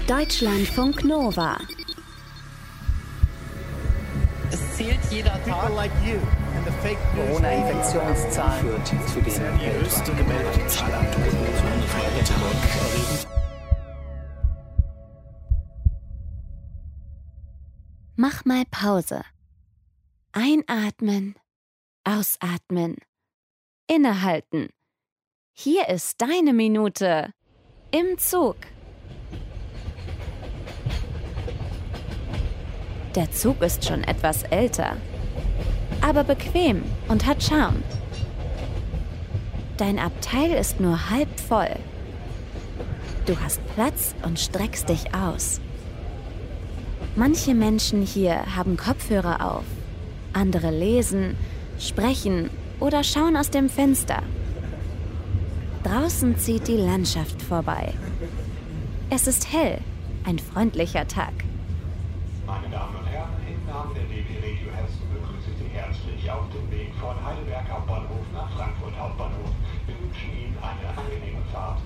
Deutschlandfunk Nova. Es zählt jeder Tag. Corona-Infektionszahlen führt zu den die höchste gemeldete Zahl an Toten für einen Feiertag. Mach mal Pause. Einatmen, ausatmen, innehalten. Hier ist deine Minute im Zug. Der Zug ist schon etwas älter, aber bequem und hat Charme. Dein Abteil ist nur halb voll. Du hast Platz und streckst dich aus. Manche Menschen hier haben Kopfhörer auf, andere lesen, sprechen oder schauen aus dem Fenster. Draußen zieht die Landschaft vorbei. Es ist hell, ein freundlicher Tag. Meine Damen und Herren, im Namen der DB Regio Hessen begrüße ich Sie herzlich auf dem Weg von Heidelberg Hauptbahnhof nach Frankfurt Hauptbahnhof. Wir wünschen Ihnen eine angenehme Fahrt.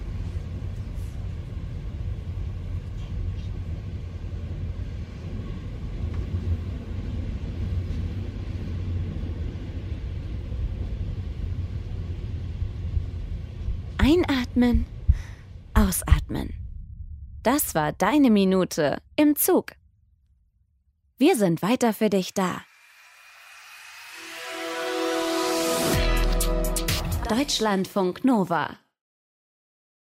Einatmen, ausatmen. Das war deine Minute im Zug. Wir sind weiter für dich da. Deutschlandfunk Nova.